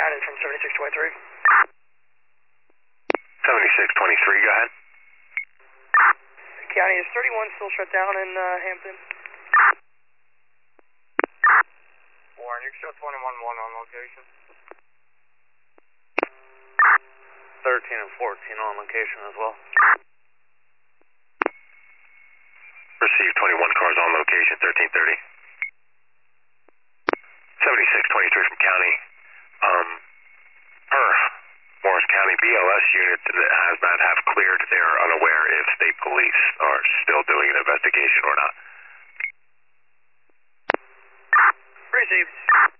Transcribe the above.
Cannon from 7623. 7623, go ahead. County, is 31 still shut down in Hampton? Warren, you can show 21-1 on location. 13 and 14 on location as well. Receive 21 cars on location, 1330. 7623 from County. Per Morris County BLS unit that hazmat have cleared. They are unaware if state police are still doing an investigation or not. Received.